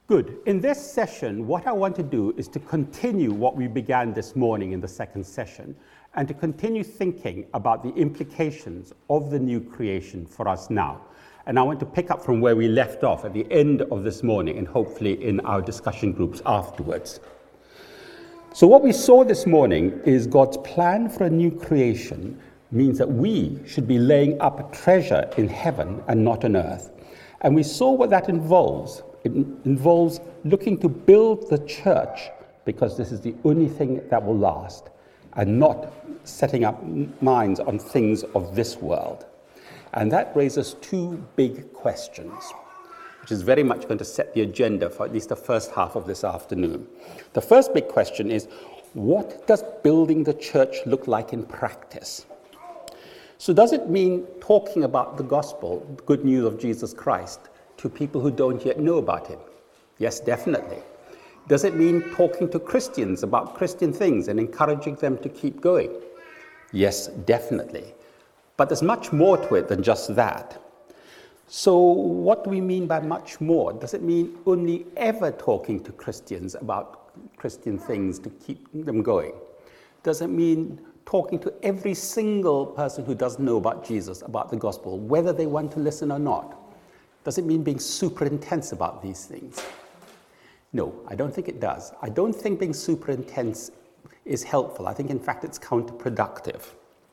Good. In this session, what I want to do is to continue what we began this morning in the second session, and to continue thinking about the implications of the new creation for us now. And I want to pick up from where we left off at the end of this morning, and hopefully in our discussion groups afterwards. So what we saw this morning is God's plan for a new creation means that we should be laying up a treasure in heaven and not on earth. And we saw what that involves. It involves looking to build the church, because this is the only thing that will last, and not setting up minds on things of this world. And that raises two big questions, which is very much going to set the agenda for at least the first half of this afternoon. The first big question is, what does building the church look like in practice? So does it mean talking about the gospel, the good news of Jesus Christ, to people who don't yet know about him? Yes, definitely. Does it mean talking to Christians about Christian things and encouraging them to keep going? Yes, definitely. But there's much more to it than just that. So what do we mean by much more? Does it mean only ever talking to Christians about Christian things to keep them going? Does it mean talking to every single person who doesn't know about Jesus, about the gospel, whether they want to listen or not? Does it mean being super intense about these things? No, I don't think it does. I don't think being super intense is helpful. I think, in fact, it's counterproductive.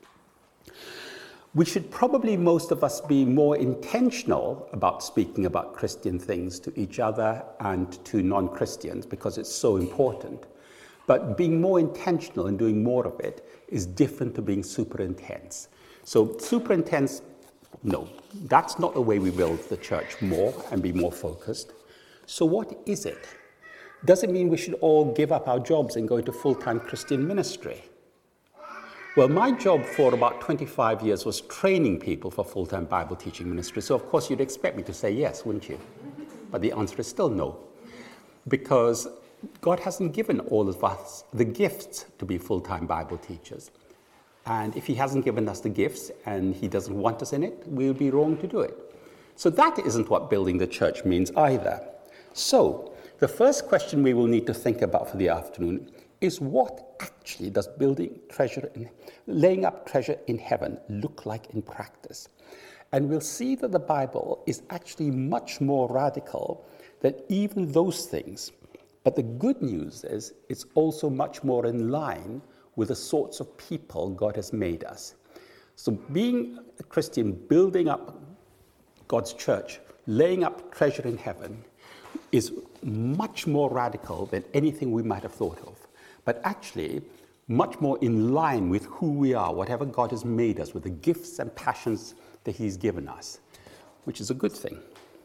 We should probably, most of us, be more intentional about speaking about Christian things to each other and to non-Christians, because it's so important. But being more intentional and doing more of it is different to being super intense. So super intense, no, that's not the way we build the church more and be more focused. So what is it? Does it mean we should all give up our jobs and go into full-time Christian ministry? Well, my job for about 25 years was training people for full-time Bible teaching ministry. So, of course, you'd expect me to say yes, wouldn't you? But the answer is still no. Because God hasn't given all of us the gifts to be full-time Bible teachers. And if he hasn't given us the gifts and he doesn't want us in it, we would be wrong to do it. So that isn't what building the church means either. So the first question we will need to think about for the afternoon is, what actually does laying up treasure in heaven look like in practice? And we'll see that the Bible is actually much more radical than even those things. But the good news is it's also much more in line with the sorts of people God has made us. So being a Christian, building up God's church, laying up treasure in heaven, is much more radical than anything we might have thought of, but actually much more in line with who we are, whatever God has made us, with the gifts and passions that he's given us, which is a good thing.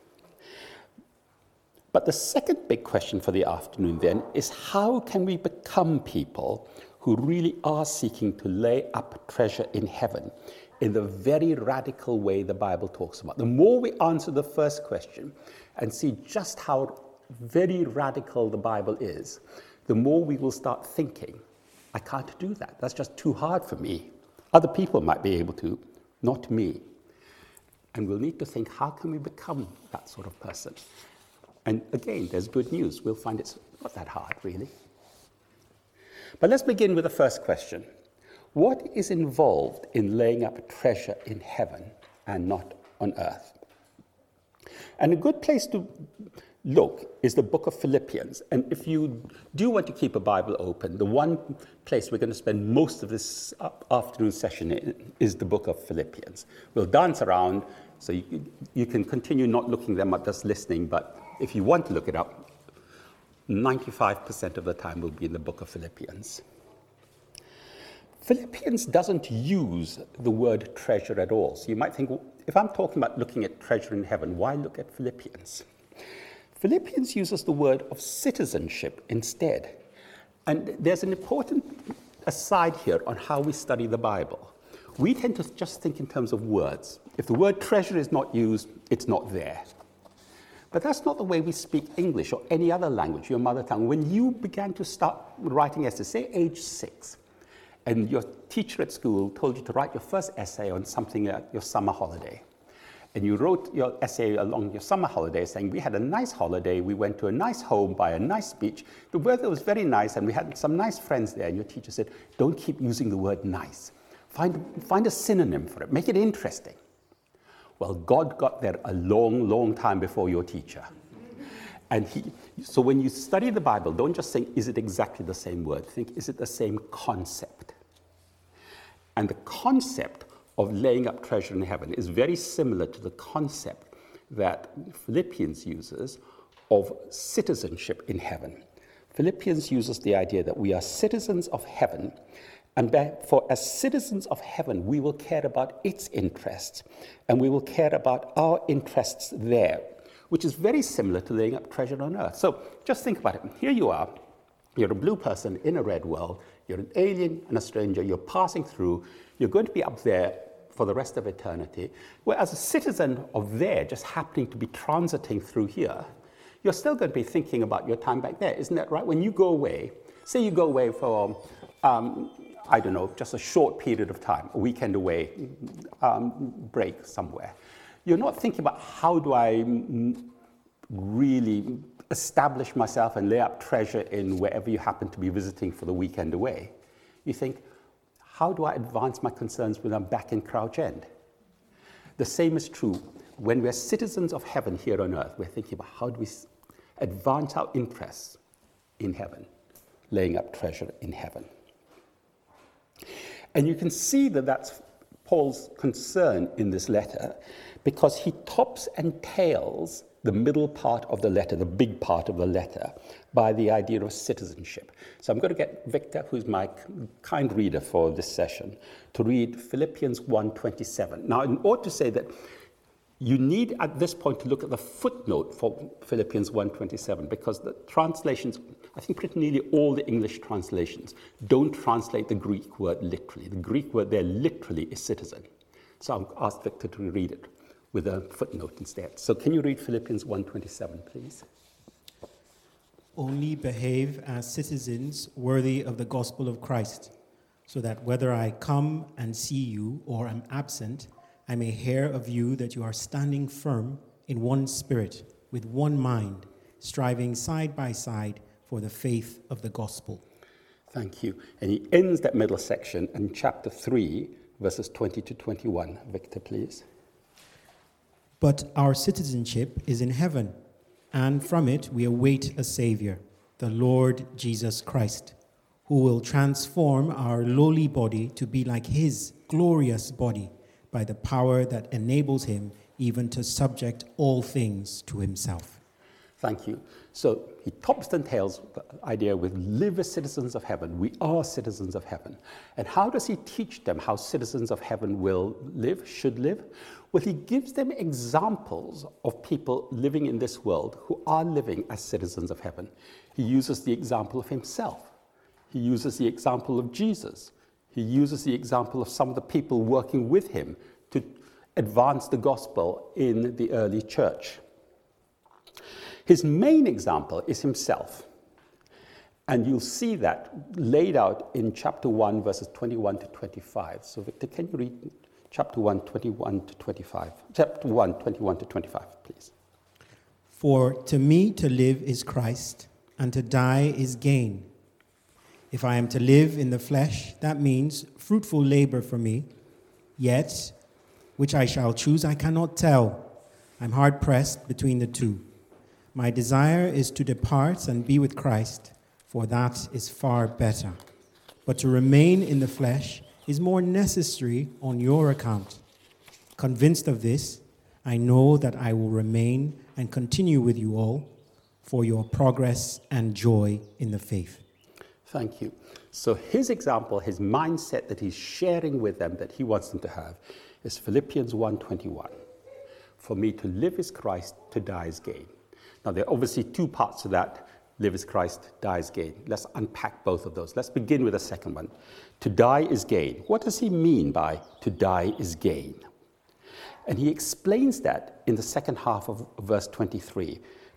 But the second big question for the afternoon then is, how can we become people who really are seeking to lay up treasure in heaven in the very radical way the Bible talks about? The more we answer the first question and see just how very radical the Bible is, the more we will start thinking, I can't do that. That's just too hard for me. Other people might be able to, not me. And we'll need to think, how can we become that sort of person? And again, there's good news. We'll find it's not that hard, really. But let's begin with the first question. What is involved in laying up treasure in heaven and not on earth? And a good place to look is the book of Philippians. And if you do want to keep a Bible open, the one place we're going to spend most of this afternoon session in is the book of Philippians. We'll dance around, so you can continue not looking them up, just listening, but if you want to look it up, 95% of the time will be in the book of Philippians. Philippians doesn't use the word treasure at all. So you might think, well, if I'm talking about looking at treasure in heaven, why look at Philippians? Philippians uses the word of citizenship instead. And there's an important aside here on how we study the Bible. We tend to just think in terms of words. If the word treasure is not used, it's not there. But that's not the way we speak English or any other language, your mother tongue. When you began to start writing essays, say age 6, and your teacher at school told you to write your first essay on something at your summer holiday, and you wrote your essay along your summer holiday saying, we had a nice holiday, we went to a nice home by a nice beach, the weather was very nice, and we had some nice friends there, and your teacher said, don't keep using the word nice. Find a synonym for it, make it interesting. Well, God got there a long, long time before your teacher. And so when you study the Bible, don't just think, is it exactly the same word? Think, is it the same concept? And the concept of laying up treasure in heaven is very similar to the concept that Philippians uses of citizenship in heaven. Philippians uses the idea that we are citizens of heaven, and therefore, as citizens of heaven, we will care about its interests, and we will care about our interests there, which is very similar to laying up treasure on earth. So just think about it. Here you are, you're a blue person in a red world, you're an alien and a stranger, you're passing through, you're going to be up there for the rest of eternity, whereas a citizen of there, just happening to be transiting through here, you're still going to be thinking about your time back there, isn't that right? When you go away, say you go away for, I don't know, just a short period of time, a weekend away, break somewhere. You're not thinking about how do I really establish myself and lay up treasure in wherever you happen to be visiting for the weekend away. You think, how do I advance my concerns when I'm back in Crouch End? The same is true when we're citizens of heaven here on earth. We're thinking about how do we advance our interests in heaven, laying up treasure in heaven. And you can see that that's Paul's concern in this letter, because he tops and tails the middle part of the letter, the big part of the letter, by the idea of citizenship. So I'm going to get Victor, who's my kind reader for this session, to read Philippians 1:27. Now, in order to say that, you need at this point to look at the footnote for Philippians 1:27, because the translations, I think pretty nearly all the English translations, don't translate the Greek word literally. The Greek word there literally is citizen. So I'll ask Victor to read it with a footnote instead. So can you read Philippians 1:27, please? Only behave as citizens worthy of the gospel of Christ, so that whether I come and see you or am absent, I may hear of you that you are standing firm in one spirit, with one mind, striving side by side for the faith of the gospel. Thank you. And he ends that middle section in chapter 3, verses 20 to 21. Victor, please. But our citizenship is in heaven, and from it we await a Savior, the Lord Jesus Christ, who will transform our lowly body to be like his glorious body by the power that enables him even to subject all things to himself. Thank you. So he tops and tails the idea with live as citizens of heaven. We are citizens of heaven. And how does he teach them how citizens of heaven will live, should live? Well, he gives them examples of people living in this world who are living as citizens of heaven. He uses the example of himself. He uses the example of Jesus. He uses the example of some of the people working with him to advance the gospel in the early church. His main example is himself. And you'll see that laid out in chapter 1, verses 21 to 25. So Victor, can you read chapter 1, 21 to 25? Chapter 1, 21 to 25, please. For to me to live is Christ, and to die is gain. If I am to live in the flesh, that means fruitful labor for me. Yet, which I shall choose, I cannot tell. I'm hard pressed between the two. My desire is to depart and be with Christ, for that is far better. But to remain in the flesh is more necessary on your account. Convinced of this, I know that I will remain and continue with you all for your progress and joy in the faith. Thank you. So his example, his mindset that he's sharing with them, that he wants them to have, is Philippians 1:21. For me to live is Christ, to die is gain. Now, there are obviously two parts to that. Live is Christ, die is gain. Let's unpack both of those. Let's begin with the second one. To die is gain. What does he mean by to die is gain? And he explains that in the second half of verse 23.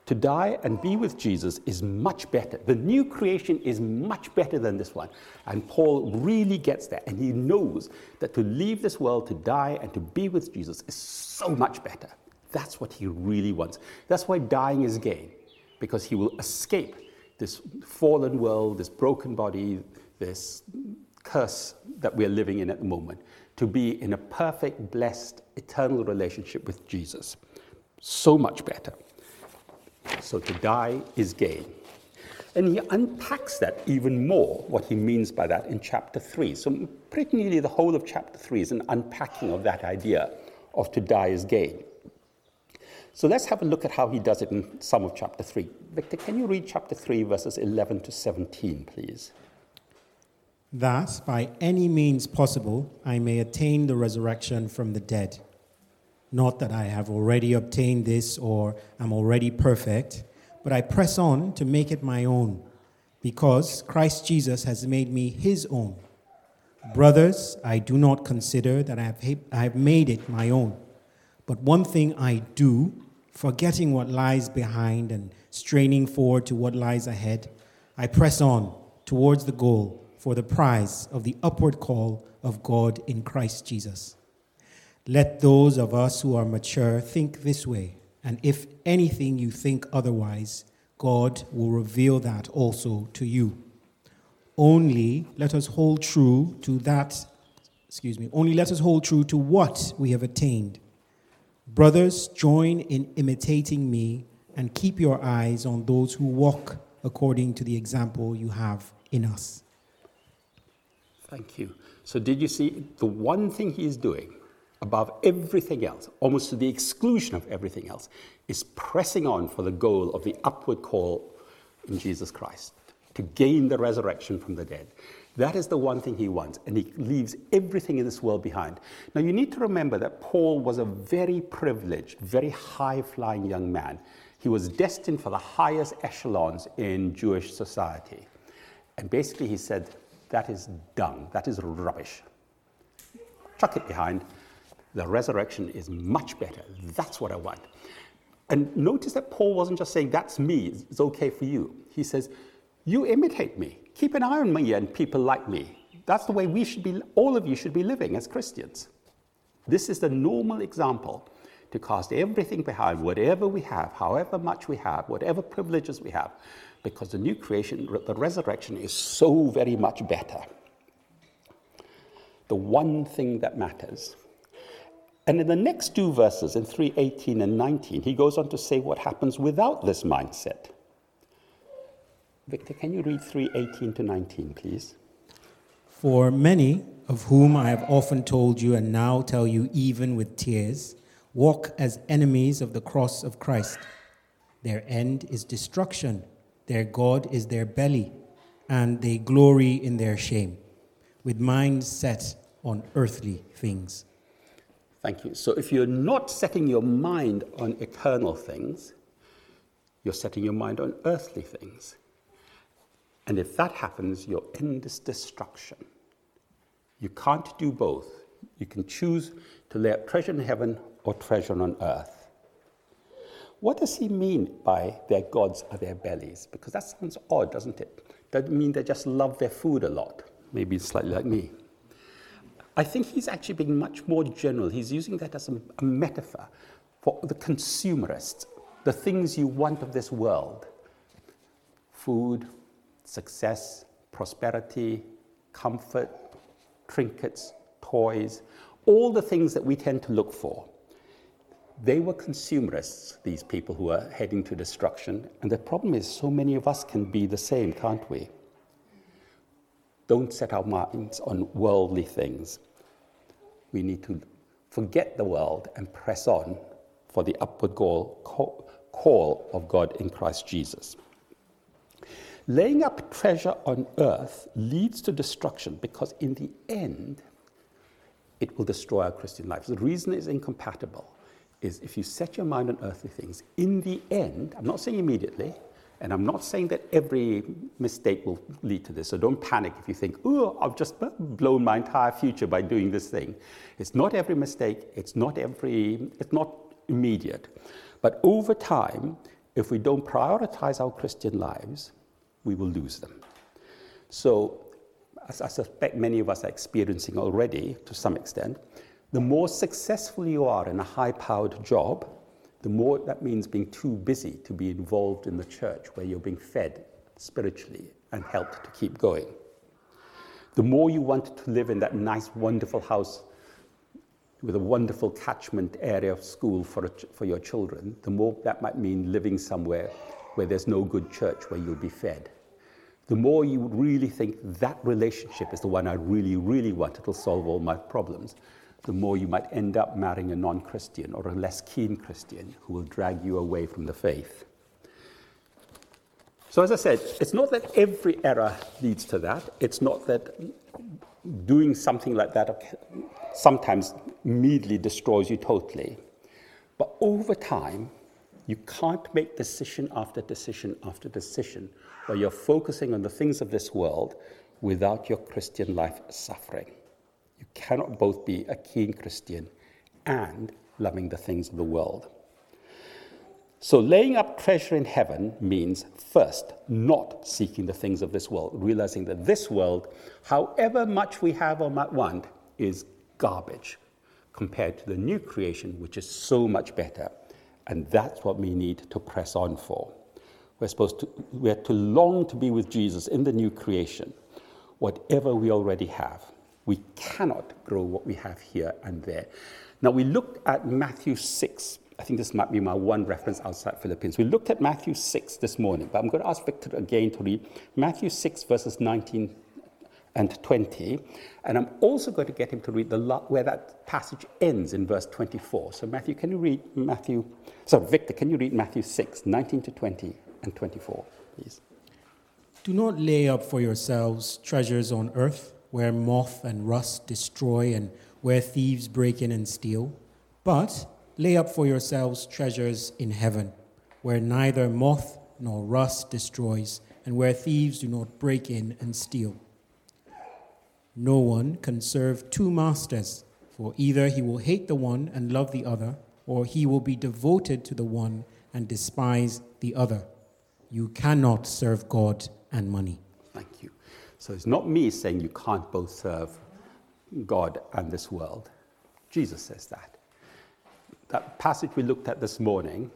To die and be with Jesus is much better. The new creation is much better than this one. And Paul really gets that. And he knows that to leave this world, to die and to be with Jesus is so much better. That's what he really wants. That's why dying is gain, because he will escape this fallen world, this broken body, this curse that we're living in at the moment, to be in a perfect, blessed, eternal relationship with Jesus. So much better. So to die is gain. And he unpacks that even more, what he means by that in chapter 3. So pretty nearly the whole of chapter 3 is an unpacking of that idea of to die is gain. So let's have a look at how he does it in some of chapter 3. Victor, can you read chapter 3, verses 11 to 17, please? That, by any means possible, I may attain the resurrection from the dead. Not that I have already obtained this or am already perfect, but I press on to make it my own, because Christ Jesus has made me his own. Brothers, I do not consider that I have made it my own. But one thing I do, forgetting what lies behind and straining forward to what lies ahead, I press on towards the goal for the prize of the upward call of God in Christ Jesus. Let those of us who are mature think this way, and if anything you think otherwise, God will reveal that also to you. Only let us hold true to what we have attained. Brothers, join in imitating me and keep your eyes on those who walk according to the example you have in us. Thank you. So did you see the one thing he is doing above everything else, almost to the exclusion of everything else, is pressing on for the goal of the upward call in Jesus Christ, to gain the resurrection from the dead. That is the one thing he wants, and he leaves everything in this world behind. Now, you need to remember that Paul was a very privileged, very high-flying young man. He was destined for the highest echelons in Jewish society. And basically he said, that is dung, that is rubbish. Chuck it behind. The resurrection is much better. That's what I want. And notice that Paul wasn't just saying, that's me, it's okay for you. He says, you imitate me. Keep an eye on me and people like me. That's the way we should be, all of you should be living as Christians. This is the normal example, to cast everything behind, whatever we have, however much we have, whatever privileges we have, because the new creation, the resurrection is so very much better. The one thing that matters. And in the next two verses, in 3:18 and 19, he goes on to say what happens without this mindset. Victor, can you read 3:18 to 19, please? For many, of whom I have often told you and now tell you even with tears, walk as enemies of the cross of Christ. Their end is destruction, their God is their belly, and they glory in their shame, with minds set on earthly things. Thank you. So if you're not setting your mind on eternal things, you're setting your mind on earthly things. And if that happens, your end is destruction. You can't do both. You can choose to lay up treasure in heaven or treasure on earth. What does he mean by their gods are their bellies? Because that sounds odd, doesn't it? Doesn't mean they just love their food a lot. Maybe slightly like me. I think he's actually being much more general. He's using that as a metaphor for the consumerists, the things you want of this world. Food, success, prosperity, comfort, trinkets, toys, all the things that we tend to look for. They were consumerists, these people who are heading to destruction. And the problem is so many of us can be the same, can't we? Don't set our minds on worldly things. We need to forget the world and press on for the upward call of God in Christ Jesus. Laying up treasure on earth leads to destruction because in the end, it will destroy our Christian lives. The reason it's incompatible is if you set your mind on earthly things, in the end, I'm not saying immediately, and I'm not saying that every mistake will lead to this, so don't panic if you think, oh, I've just blown my entire future by doing this thing. It's not every mistake, it's not immediate. But over time, if we don't prioritize our Christian lives, we will lose them. So, as I suspect many of us are experiencing already to some extent, the more successful you are in a high-powered job, the more that means being too busy to be involved in the church where you're being fed spiritually and helped to keep going. The more you want to live in that nice, wonderful house with a wonderful catchment area of school for your children, the more that might mean living somewhere where there's no good church where you'll be fed. The more you really think that relationship is the one I really, really want, it'll solve all my problems, the more you might end up marrying a non-Christian or a less keen Christian who will drag you away from the faith. So as I said, it's not that every error leads to that. It's not that doing something like that sometimes immediately destroys you totally. But over time, you can't make decision after decision after decision where you're focusing on the things of this world without your Christian life suffering. You cannot both be a keen Christian and loving the things of the world. So laying up treasure in heaven means, first, not seeking the things of this world, realizing that this world, however much we have or might want, is garbage compared to the new creation, which is so much better. And that's what we need to press on for. We're to long to be with Jesus in the new creation, whatever we already have. We cannot grow what we have here and there. Now, we looked at Matthew 6. I think this might be my one reference outside Philippines. We looked at Matthew 6 this morning, but I'm going to ask Victor again to read Matthew 6, verses 19 and 20. And I'm also going to get him to read where that passage ends in verse 24. So Victor, can you read Matthew 6, 19 to 20 and 24, please? Do not lay up for yourselves treasures on earth, where moth and rust destroy and where thieves break in and steal, but lay up for yourselves treasures in heaven, where neither moth nor rust destroys, and where thieves do not break in and steal. No one can serve two masters, for either he will hate the one and love the other, or he will be devoted to the one and despise the other. You cannot serve God and money. Thank you. So it's not me saying you can't both serve God and this world. Jesus says that. That passage we looked at this morning,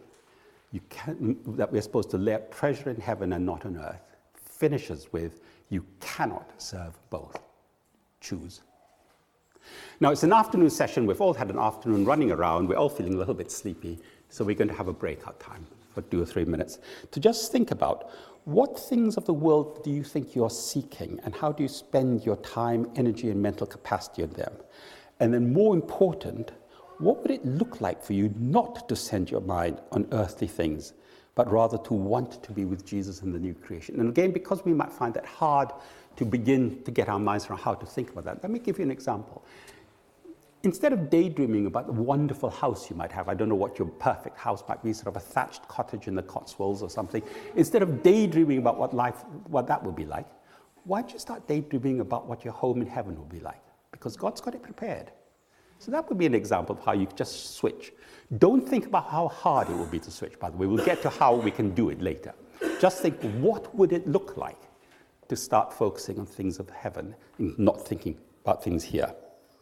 that we're supposed to lay up treasure in heaven and not on earth, finishes with, you cannot serve both. Choose. Now, it's an afternoon session. We've all had an afternoon running around. We're all feeling a little bit sleepy. So we're going to have a breakout time for 2 or 3 minutes to just think about what things of the world do you think you're seeking and how do you spend your time, energy, and mental capacity on them? And then more important, what would it look like for you not to send your mind on earthly things, but rather to want to be with Jesus in the new creation? And again, because we might find that hard to begin to get our minds around how to think about that, let me give you an example. Instead of daydreaming about the wonderful house you might have, I don't know what your perfect house might be, sort of a thatched cottage in the Cotswolds or something, instead of daydreaming about what that would be like, why don't you start daydreaming about what your home in heaven will be like? Because God's got it prepared. So that would be an example of how you just switch. Don't think about how hard it will be to switch, by the way. We'll get to how we can do it later. Just think, what would it look like to start focusing on things of heaven and not thinking about things here?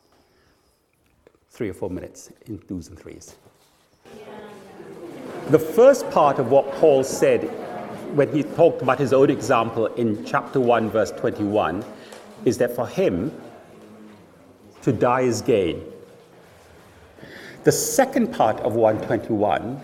3 or 4 minutes in 2s and 3s. The first part of what Paul said when he talked about his own example in chapter 1, verse 21, is that for him, to die is gain. The second part of 121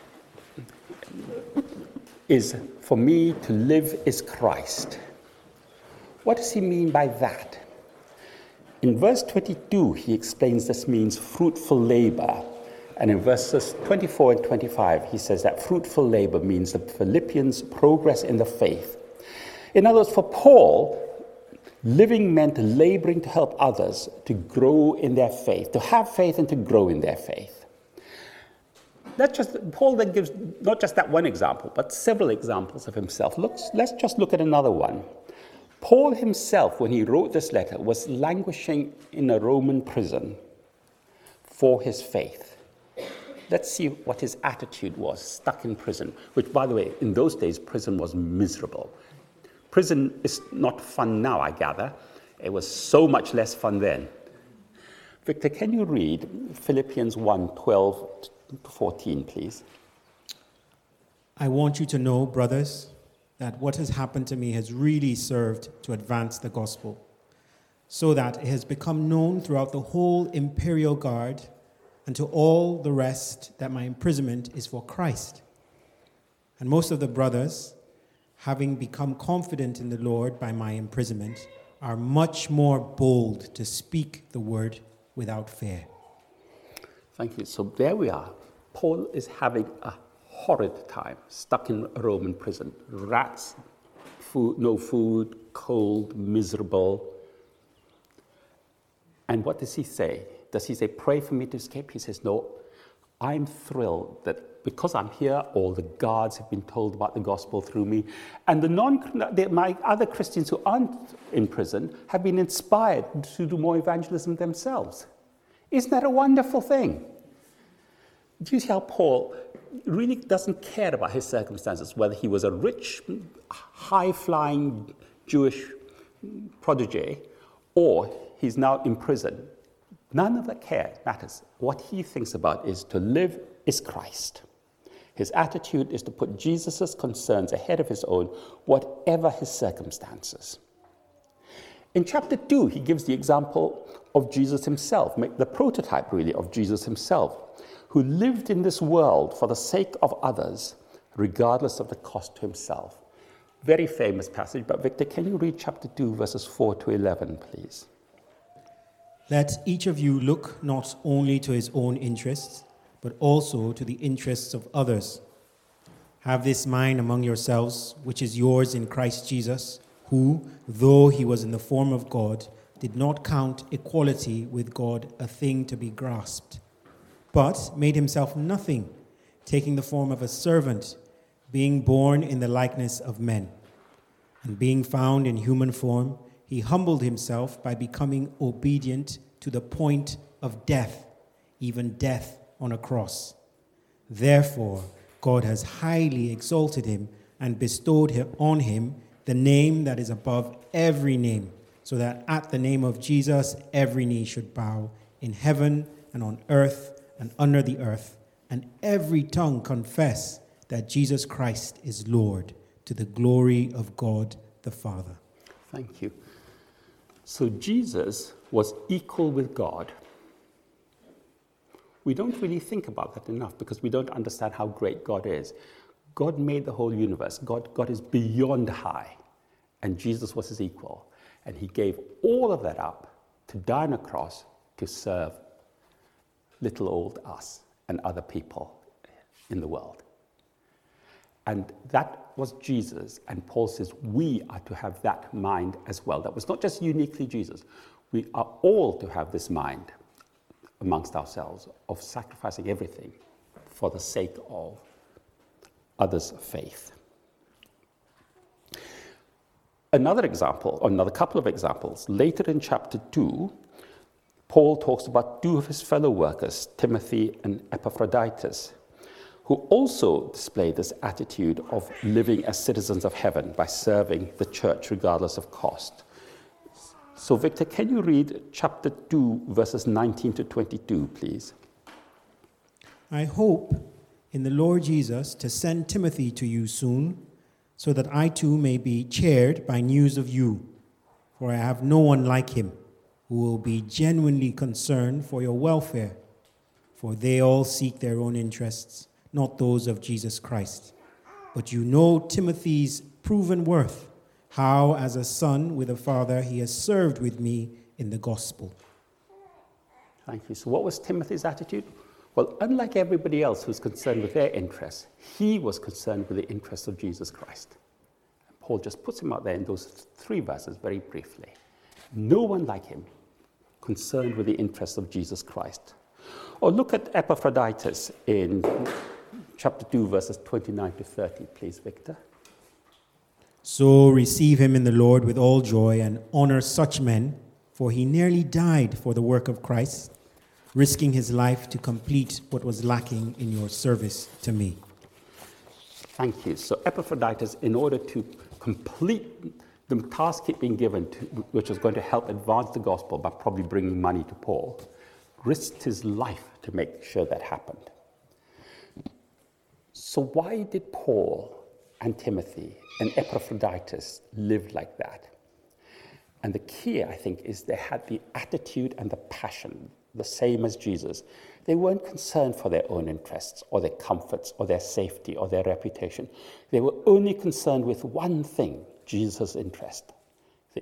is, for me to live is Christ. What does he mean by that? In verse 22, he explains this means fruitful labor. And in verses 24 and 25, he says that fruitful labor means the Philippians' progress in the faith. In other words, for Paul, living meant laboring to help others to grow in their faith, to have faith and to grow in their faith. Paul then gives not just that one example, but several examples of himself. Let's just look at another one. Paul himself, when he wrote this letter, was languishing in a Roman prison for his faith. let's see what his attitude was, stuck in prison, which, by the way, in those days, prison was miserable. Prison is not fun now, I gather. It was so much less fun then. Victor, can you read Philippians 1:12-14, please? I want you to know, brothers, that what has happened to me has really served to advance the gospel, so that it has become known throughout the whole imperial guard and to all the rest that my imprisonment is for Christ. And most of the brothers, having become confident in the Lord by my imprisonment, are much more bold to speak the word without fear. Thank you. So there we are. Paul is having a horrid time, stuck in a Roman prison. Rats, food, no food, cold, miserable. And what does he say? Does he say, pray for me to escape? He says, no, I'm thrilled that because I'm here, all the guards have been told about the gospel through me. And my other Christians who aren't in prison have been inspired to do more evangelism themselves. Isn't that a wonderful thing? Do you see how Paul really doesn't care about his circumstances, whether he was a rich, high-flying Jewish protege or he's now in prison? None of that matters. What he thinks about is to live is Christ. His attitude is to put Jesus' concerns ahead of his own, whatever his circumstances. In chapter 2, he gives the example of Jesus himself, the prototype really of Jesus himself, who lived in this world for the sake of others, regardless of the cost to himself. Very famous passage, but Victor, can you read chapter 2, verses 4-11, please? Let each of you look not only to his own interests, but also to the interests of others. Have this mind among yourselves, which is yours in Christ Jesus, who, though he was in the form of God, did not count equality with God a thing to be grasped, but made himself nothing, taking the form of a servant, being born in the likeness of men. And being found in human form, he humbled himself by becoming obedient to the point of death, even death on a cross. Therefore, God has highly exalted him and bestowed on him the name that is above every name, so that at the name of Jesus every knee should bow in heaven and on earth and under the earth, and every tongue confess that Jesus Christ is Lord, to the glory of God the Father. Thank you. So Jesus was equal with God. We don't really think about that enough because we don't understand how great God is. God made the whole universe. God is beyond high, and Jesus was his equal. And he gave all of that up to die on a cross to serve little old us and other people in the world. And that was Jesus. And Paul says we are to have that mind as well. That was not just uniquely Jesus. We are all to have this mind amongst ourselves of sacrificing everything for the sake of others' faith. Another couple of examples. Later in chapter 2, Paul talks about two of his fellow workers, Timothy and Epaphroditus, who also display this attitude of living as citizens of heaven by serving the church regardless of cost. So, Victor, can you read chapter 2, verses 19-22, please? I hope in the Lord Jesus to send Timothy to you soon, so that I too may be cheered by news of you. For I have no one like him who will be genuinely concerned for your welfare. For they all seek their own interests, not those of Jesus Christ. But you know Timothy's proven worth, how as a son with a father he has served with me in the gospel. Thank you. So what was Timothy's attitude? Well, unlike everybody else who's concerned with their interests, he was concerned with the interests of Jesus Christ. And Paul just puts him out there in those 3 verses very briefly. No one like him, concerned with the interests of Jesus Christ. Or look at Epaphroditus in chapter 2, verses 29-30, please, Victor. So receive him in the Lord with all joy and honor such men, for he nearly died for the work of Christ, risking his life to complete what was lacking in your service to me. Thank you. So Epaphroditus, in order to complete the task he'd been given, which was going to help advance the gospel by probably bringing money to Paul, risked his life to make sure that happened. So why did Paul and Timothy and Epaphroditus live like that? And the key, I think, is they had the attitude and the passion, the same as Jesus. They weren't concerned for their own interests or their comforts or their safety or their reputation. They were only concerned with one thing, Jesus' interest, the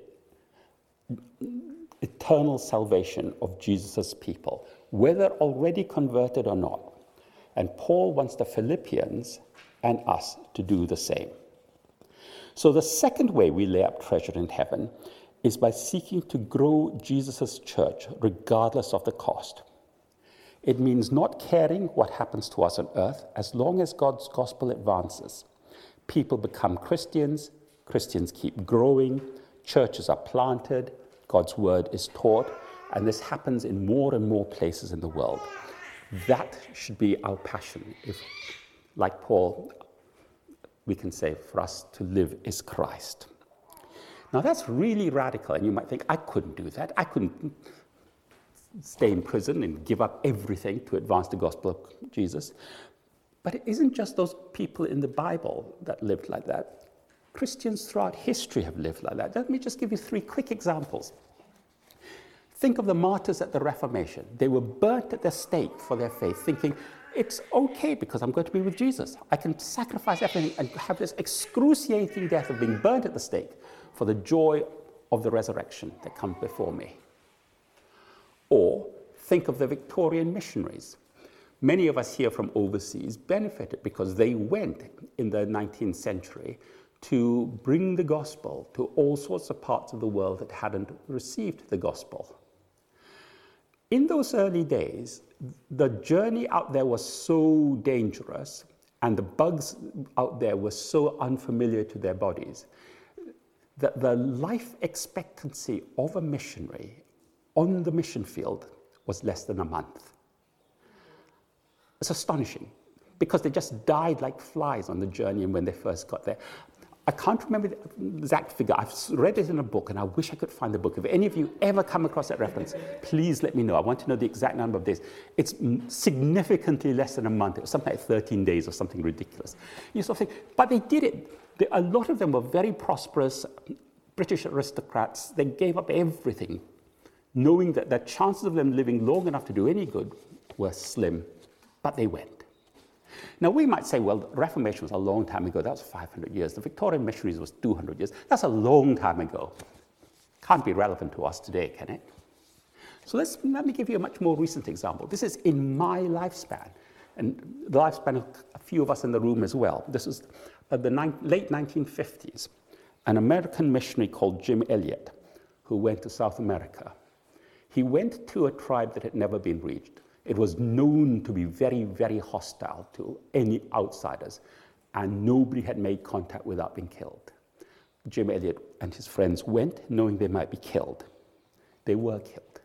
eternal salvation of Jesus' people, whether already converted or not. And Paul wants the Philippians and us to do the same. So the second way we lay up treasure in heaven is by seeking to grow Jesus' church regardless of the cost. It means not caring what happens to us on earth as long as God's gospel advances. People become Christians, Christians keep growing, churches are planted, God's word is taught, and this happens in more and more places in the world. That should be our passion. If, like Paul, we can say for us to live is Christ. Now that's really radical, and you might think, I couldn't do that. I couldn't stay in prison and give up everything to advance the gospel of Jesus. But it isn't just those people in the Bible that lived like that. Christians throughout history have lived like that. Let me just give you 3 quick examples. Think of the martyrs at the Reformation. They were burnt at the stake for their faith, thinking, it's okay because I'm going to be with Jesus. I can sacrifice everything and have this excruciating death of being burnt at the stake for the joy of the resurrection that comes before me. Or think of the Victorian missionaries. Many of us here from overseas benefited because they went in the 19th century to bring the gospel to all sorts of parts of the world that hadn't received the gospel. In those early days, the journey out there was so dangerous and the bugs out there were so unfamiliar to their bodies that the life expectancy of a missionary on the mission field was less than a month. It's astonishing because they just died like flies on the journey and when they first got there. I can't remember the exact figure. I've read it in a book and I wish I could find the book. If any of you ever come across that reference, please let me know. I want to know the exact number of days. It's significantly less than a month. It was something like 13 days or something ridiculous. You sort of think, but they did it. A lot of them were very prosperous British aristocrats. They gave up everything, knowing that the chances of them living long enough to do any good were slim, but they went. Now, we might say, well, the Reformation was a long time ago. That was 500 years. The Victorian missionaries was 200 years. That's a long time ago. Can't be relevant to us today, can it? So let me give you a much more recent example. This is in my lifespan, and the lifespan of a few of us in the room as well. This is the late 1950s. An American missionary called Jim Elliot, who went to South America. He went to a tribe that had never been reached. It was known to be very, very hostile to any outsiders, and nobody had made contact without being killed. Jim Elliot and his friends went knowing they might be killed. They were killed.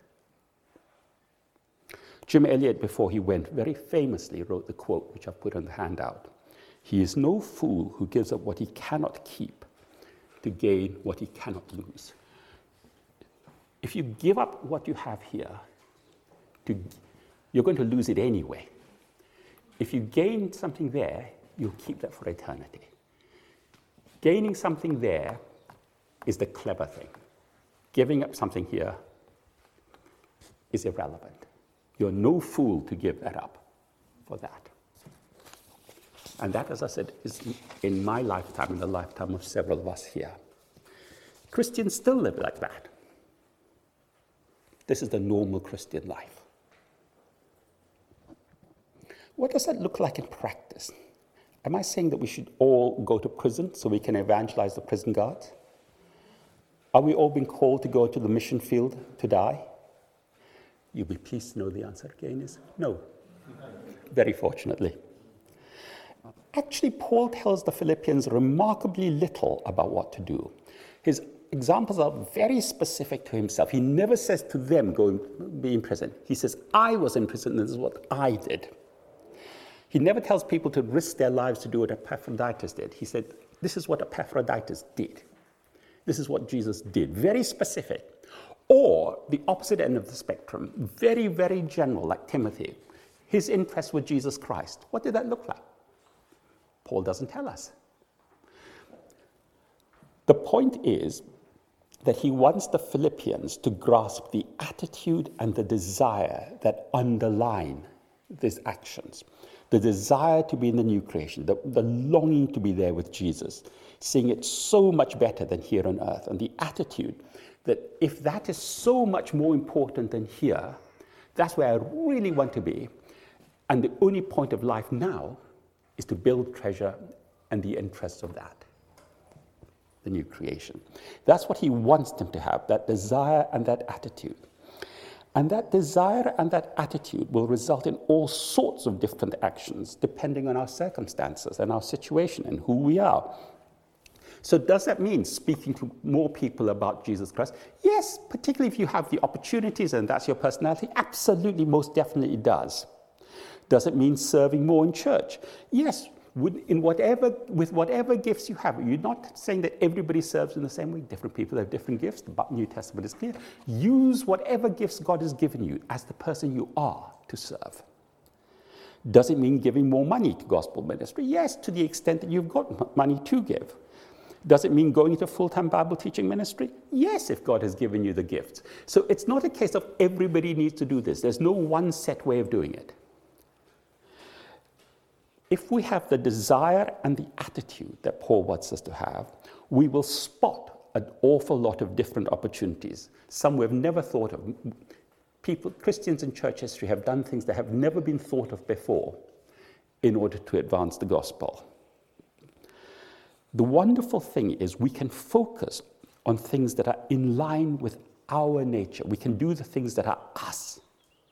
Jim Elliot, before he went, very famously wrote the quote, which I've put on the handout. He is no fool who gives up what he cannot keep to gain what he cannot lose. If you give up what you have here, you're going to lose it anyway. If you gain something there, you'll keep that for eternity. Gaining something there is the clever thing. Giving up something here is irrelevant. You're no fool to give that up for that. And that, as I said, is in my lifetime, in the lifetime of several of us here. Christians still live like that. This is the normal Christian life. What does that look like in practice? Am I saying that we should all go to prison so we can evangelize the prison guards? Are we all being called to go to the mission field to die? You'll be pleased to know the answer again is no. Very fortunately. Actually, Paul tells the Philippians remarkably little about what to do. His examples are very specific to himself. He never says to them, go and be in prison. He says, I was in prison, and this is what I did. He never tells people to risk their lives to do what Epaphroditus did. He said, this is what Epaphroditus did. This is what Jesus did. Very specific. Or the opposite end of the spectrum, very, very general, like Timothy. His interest with Jesus Christ. What did that look like? Paul doesn't tell us. The point is that he wants the Philippians to grasp the attitude and the desire that underline these actions. The desire to be in the new creation, the longing to be there with Jesus, seeing it so much better than here on earth, and the attitude that if that is so much more important than here, that's where I really want to be. And the only point of life now is to build treasure and the interests of that, the new creation. That's what he wants them to have, that desire and that attitude. And that desire and that attitude will result in all sorts of different actions, depending on our circumstances and our situation and who we are. So does that mean speaking to more people about Jesus Christ? Yes, particularly if you have the opportunities and that's your personality. Absolutely, most definitely does. Does it mean serving more in church? Yes, with whatever gifts you have. You're not saying that everybody serves in the same way. Different people have different gifts. The New Testament is clear. Use whatever gifts God has given you as the person you are to serve. Does it mean giving more money to gospel ministry? Yes, to the extent that you've got money to give. Does it mean going into full-time Bible teaching ministry? Yes, if God has given you the gifts. So it's not a case of everybody needs to do this. There's no one set way of doing it. If we have the desire and the attitude that Paul wants us to have, we will spot an awful lot of different opportunities, some we've never thought of. People, Christians in church history, have done things that have never been thought of before in order to advance the gospel. The wonderful thing is we can focus on things that are in line with our nature. We can do the things that are us.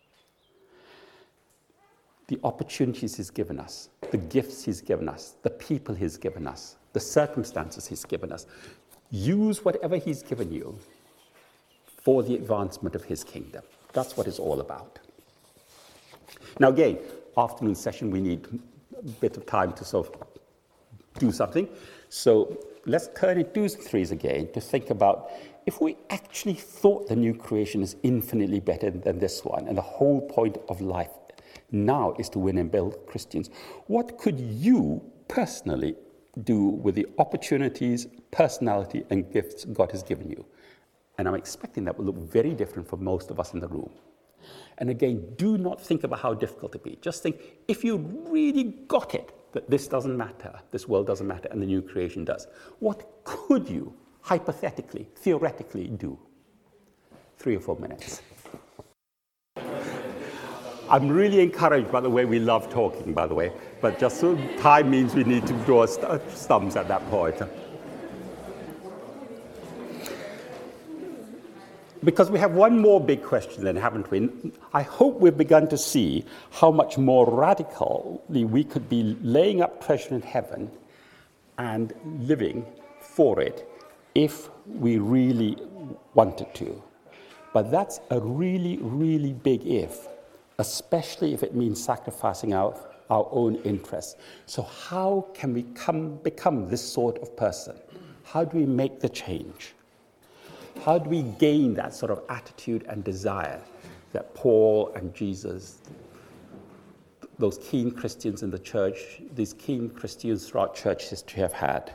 The opportunities he's given us, the gifts he's given us, the people he's given us, the circumstances he's given us. Use whatever he's given you for the advancement of his kingdom. That's what it's all about. Now again, afternoon session, we need a bit of time to sort of do something. So let's turn it 2s and 3s again to think about if we actually thought the new creation is infinitely better than this one, and the whole point of life now is to win and build Christians, what could you personally do with the opportunities, personality, and gifts God has given you? And I'm expecting that will look very different for most of us in the room. And again, do not think about how difficult it be. Just think, if you really got it, that this doesn't matter, this world doesn't matter, and the new creation does, what could you, hypothetically, theoretically, do? 3 or 4 minutes. I'm really encouraged by the way we love talking, by the way, but just so time means we need to draw thumbs at that point. Because we have one more big question then, haven't we? I hope we've begun to see how much more radically we could be laying up treasure in heaven and living for it if we really wanted to. But that's a really, really big if, especially if it means sacrificing our own interests. So how can we become this sort of person? How do we make the change? How do we gain that sort of attitude and desire that Paul and Jesus, those keen Christians in the church, these keen Christians throughout church history have had?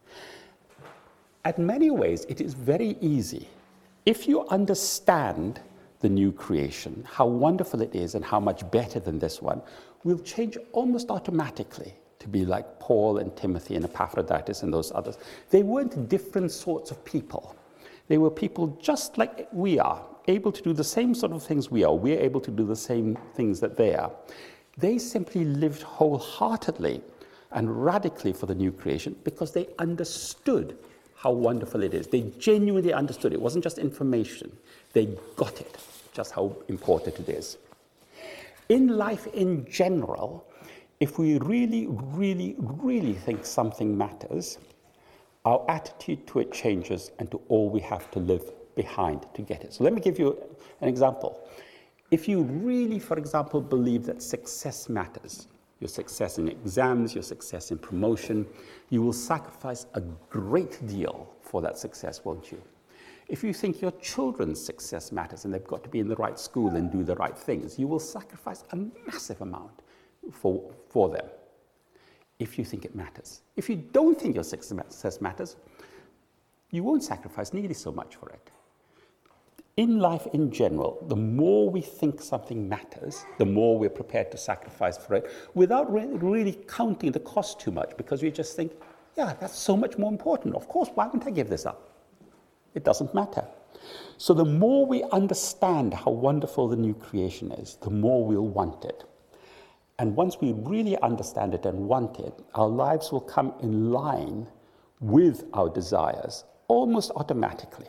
In many ways, it is very easy. If you understand the new creation, how wonderful it is and how much better than this one, we'll change almost automatically to be like Paul and Timothy and Epaphroditus and those others. They weren't different sorts of people. They were people just like we are, able to do the same sort of things we are. We're able to do the same things that they are. They simply lived wholeheartedly and radically for the new creation because they understood how wonderful it is. They genuinely understood it. It wasn't just information. They got it, just how important it is. In life in general, if we really, really, really think something matters, our attitude to it changes and to all we have to live behind to get it. So let me give you an example. If you really, for example, believe that success matters, your success in exams, your success in promotion, you will sacrifice a great deal for that success, won't you? If you think your children's success matters and they've got to be in the right school and do the right things, you will sacrifice a massive amount for them. If you think it matters. If you don't think your success matters, you won't sacrifice nearly so much for it. In life in general, the more we think something matters, the more we're prepared to sacrifice for it without really counting the cost too much, because we just think, yeah, that's so much more important. Of course, why wouldn't I give this up? It doesn't matter. So the more we understand how wonderful the new creation is, the more we'll want it. And once we really understand it and want it, our lives will come in line with our desires almost automatically.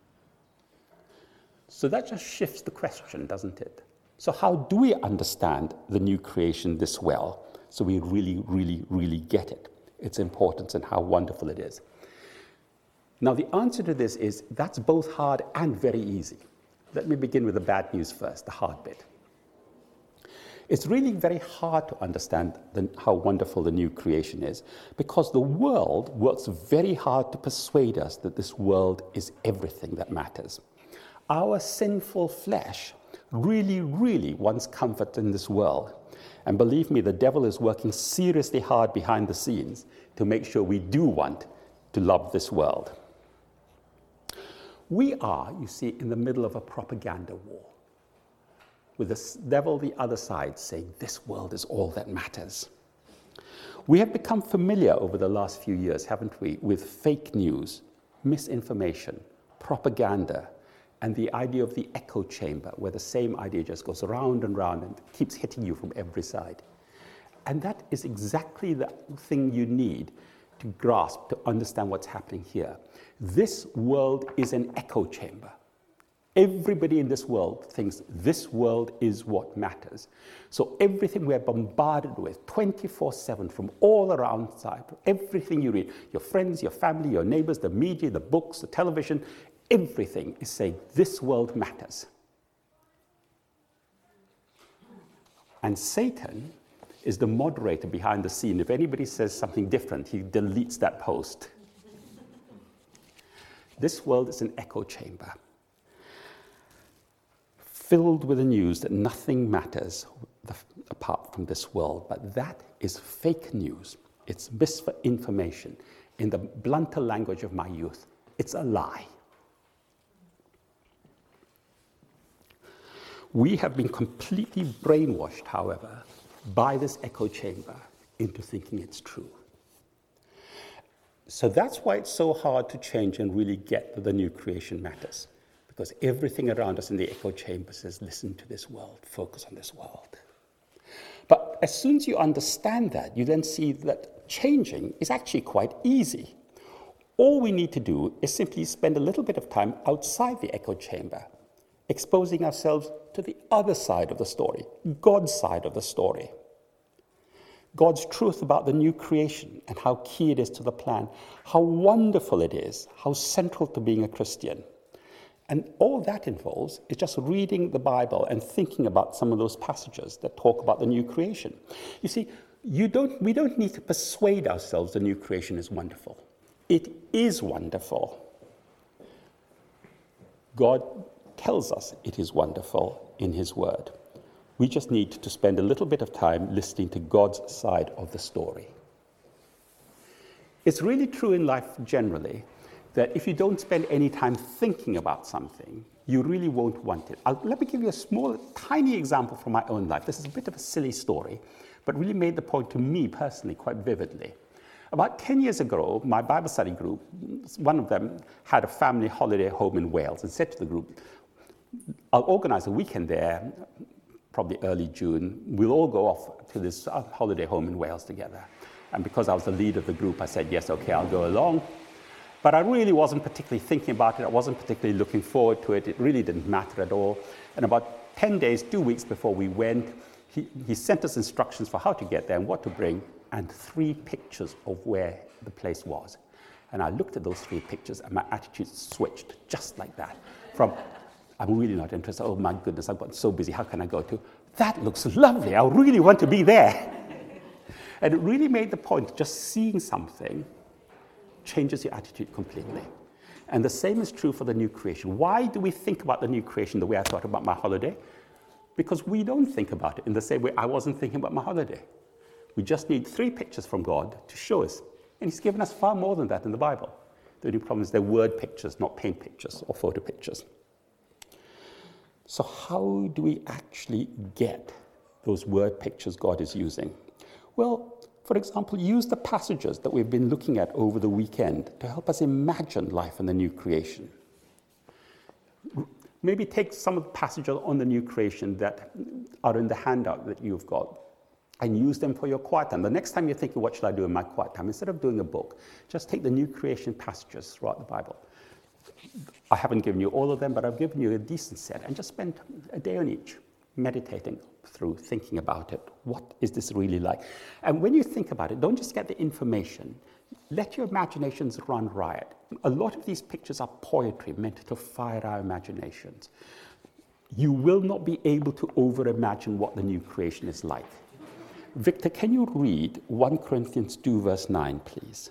So that just shifts the question, doesn't it? So how do we understand the new creation this well so we really, really, really get it, its importance and how wonderful it is? Now, the answer to this is that's both hard and very easy. Let me begin with the bad news first, the hard bit. It's really very hard to understand how wonderful the new creation is because the world works very hard to persuade us that this world is everything that matters. Our sinful flesh really, really wants comfort in this world. And believe me, the devil is working seriously hard behind the scenes to make sure we do want to love this world. We are, you see, in the middle of a propaganda war, with the devil the other side saying this world is all that matters. We have become familiar over the last few years, haven't we, with fake news, misinformation, propaganda, and the idea of the echo chamber, where the same idea just goes round and round and keeps hitting you from every side. And that is exactly the thing you need to grasp, to understand what's happening here. This world is an echo chamber. Everybody in this world thinks this world is what matters. So everything we're bombarded with 24/7 from all around side, everything you read, your friends, your family, your neighbors, the media, the books, the television, everything is saying this world matters. And Satan is the moderator behind the scene. If anybody says something different, he deletes that post. This world is an echo chamber, filled with the news that nothing matters apart from this world. But that is fake news. It's misinformation. In the blunter language of my youth, it's a lie. We have been completely brainwashed, however, by this echo chamber into thinking it's true. So that's why it's so hard to change and really get that the new creation matters. Because everything around us in the echo chamber says, listen to this world, focus on this world. But as soon as you understand that, you then see that changing is actually quite easy. All we need to do is simply spend a little bit of time outside the echo chamber, exposing ourselves to the other side of the story, God's side of the story. God's truth about the new creation and how key it is to the plan, how wonderful it is, how central to being a Christian. And all that involves is just reading the Bible and thinking about some of those passages that talk about the new creation. You see, we don't need to persuade ourselves the new creation is wonderful. It is wonderful. God tells us it is wonderful in his word. We just need to spend a little bit of time listening to God's side of the story. It's really true in life generally that if you don't spend any time thinking about something, you really won't want it. Let me give you a small, tiny example from my own life. This is a bit of a silly story, but really made the point to me personally quite vividly. About 10 years ago, my Bible study group, one of them had a family holiday home in Wales and said to the group, I'll organize a weekend there, probably early June. We'll all go off to this holiday home in Wales together. And because I was the lead of the group, I said, yes, okay, I'll go along. But I really wasn't particularly thinking about it. I wasn't particularly looking forward to it. It really didn't matter at all. And about 10 days, 2 weeks before we went, he sent us instructions for how to get there and what to bring, and 3 pictures of where the place was. And I looked at those 3 pictures and my attitude switched just like that. From, I'm really not interested, oh my goodness, I've gotten so busy, how can I go to, that looks lovely, I really want to be there. And it really made the point, just seeing something changes your attitude completely. And the same is true for the new creation. Why do we think about the new creation the way I thought about my holiday? Because we don't think about it in the same way I wasn't thinking about my holiday. We just need 3 pictures from God to show us. And he's given us far more than that in the Bible. The only problem is they're word pictures, not paint pictures or photo pictures. So how do we actually get those word pictures God is using? Well, for example, use the passages that we've been looking at over the weekend to help us imagine life in the new creation. Maybe take some of the passages on the new creation that are in the handout that you've got and use them for your quiet time. The next time you're thinking, what should I do in my quiet time? Instead of doing a book, just take the new creation passages throughout the Bible. I haven't given you all of them, but I've given you a decent set, and just spend a day on each, meditating through, thinking about it. What is this really like? And when you think about it, don't just get the information. Let your imaginations run riot. A lot of these pictures are poetry meant to fire our imaginations. You will not be able to over-imagine what the new creation is like. Victor, can you read 1 Corinthians 2, verse 9, please?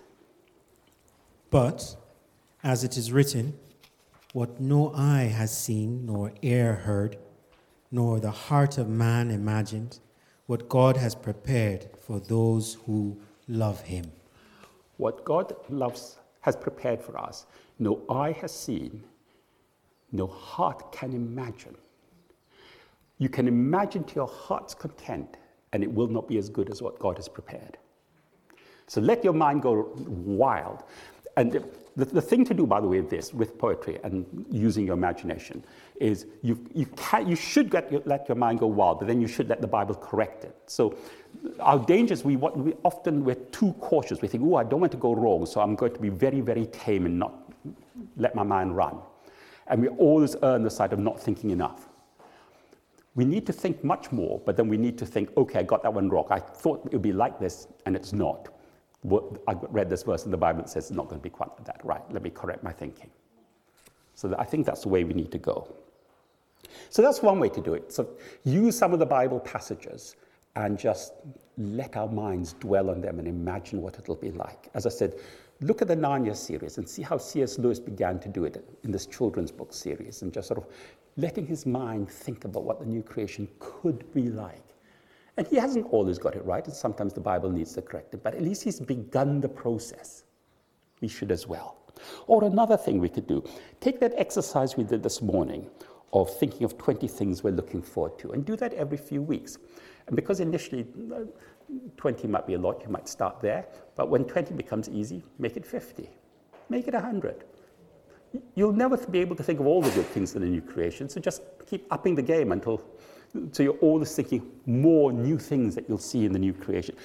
But, as it is written, what no eye has seen, nor ear heard, nor the heart of man imagined, what God has prepared for those who love him. What God has prepared for us, no eye has seen, no heart can imagine. You can imagine to your heart's content, and it will not be as good as what God has prepared. So let your mind go wild. And the thing to do, by the way, with poetry and using your imagination, is you should let your mind go wild, but then you should let the Bible correct it. So our danger is we're too cautious. We think, I don't want to go wrong, so I'm going to be very, very tame and not let my mind run. And we always err on the side of not thinking enough. We need to think much more, but then we need to think, okay, I got that one wrong. I thought it would be like this, and it's not. I read this verse in the Bible that says it's not going to be quite like that. Right, let me correct my thinking. So I think that's the way we need to go. So that's one way to do it. So use some of the Bible passages and just let our minds dwell on them and imagine what it'll be like. As I said, look at the Narnia series and see how C.S. Lewis began to do it in this children's book series, and just sort of letting his mind think about what the new creation could be like. And he hasn't always got it right, and sometimes the Bible needs to correct it, but at least he's begun the process. We should as well. Or another thing we could do, take that exercise we did this morning of thinking of 20 things we're looking forward to, and do that every few weeks. And because initially 20 might be a lot, you might start there, but when 20 becomes easy, make it 50, make it 100. You'll never be able to think of all the good things in the new creation, so just keep upping the game so you're always thinking more new things that you'll see in the new creation.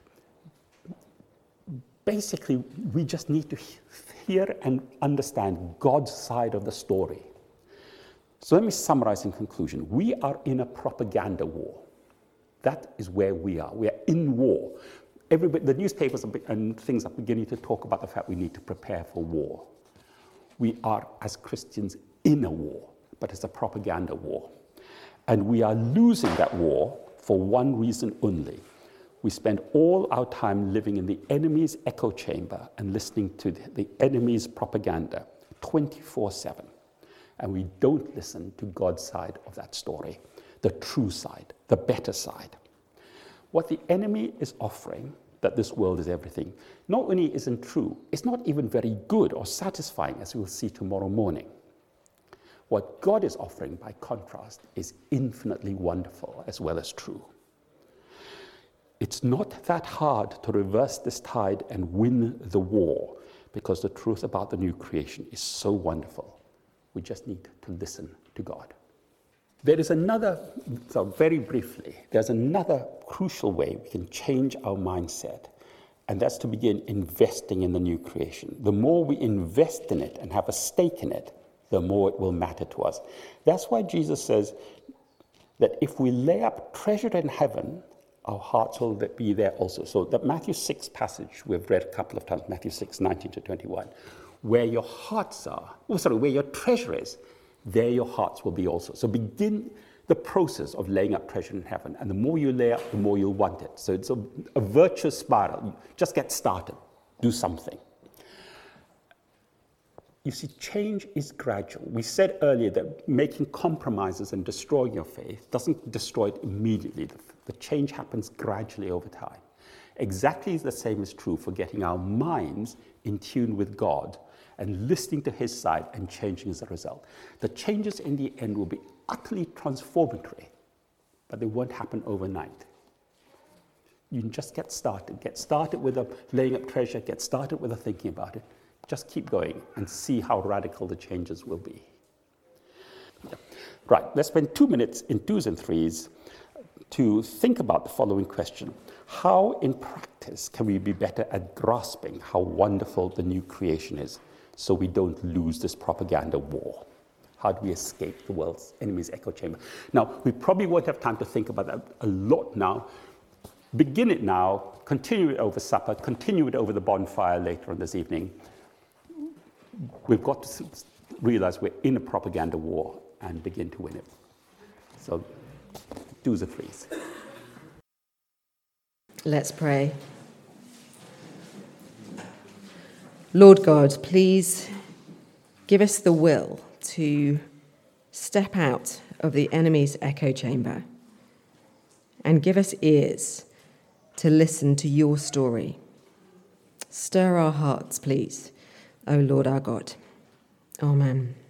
Basically, we just need to hear and understand God's side of the story. So let me summarize in conclusion. We are in a propaganda war. That is where we are. We are in war. The newspapers and things are beginning to talk about the fact we need to prepare for war. We are, as Christians, in a war, but it's a propaganda war. And we are losing that war for one reason only. We spend all our time living in the enemy's echo chamber and listening to the enemy's propaganda 24/7. And we don't listen to God's side of that story, the true side, the better side. What the enemy is offering, that this world is everything, not only isn't true, it's not even very good or satisfying, as we'll see tomorrow morning. What God is offering, by contrast, is infinitely wonderful as well as true. It's not that hard to reverse this tide and win the war, because the truth about the new creation is so wonderful. We just need to listen to God. There is very briefly, there's another crucial way we can change our mindset, and that's to begin investing in the new creation. The more we invest in it and have a stake in it, the more it will matter to us. That's why Jesus says that if we lay up treasure in heaven, our hearts will be there also. So the Matthew 6 passage we've read a couple of times, Matthew 6, 19 to 21, where your hearts are, where your treasure is, there your hearts will be also. So begin the process of laying up treasure in heaven. And the more you lay up, the more you'll want it. So it's a virtuous spiral. Just get started. Do something. You see, change is gradual. We said earlier that making compromises and destroying your faith doesn't destroy it immediately. The change happens gradually over time. Exactly the same is true for getting our minds in tune with God and listening to his side and changing as a result. The changes in the end will be utterly transformatory, but they won't happen overnight. You can just get started. Get started with laying up treasure. Get started with thinking about it. Just keep going and see how radical the changes will be. Right, let's spend 2 minutes in 2s and 3s to think about the following question. How in practice can we be better at grasping how wonderful the new creation is so we don't lose this propaganda war? How do we escape the world's enemy's echo chamber? Now, we probably won't have time to think about that a lot now. Begin it now, continue it over supper, continue it over the bonfire later on this evening. We've got to realize we're in a propaganda war and begin to win it. So, 2s and 3s. Let's pray. Lord God, please give us the will to step out of the enemy's echo chamber and give us ears to listen to your story. Stir our hearts, please, O Lord our God. Amen.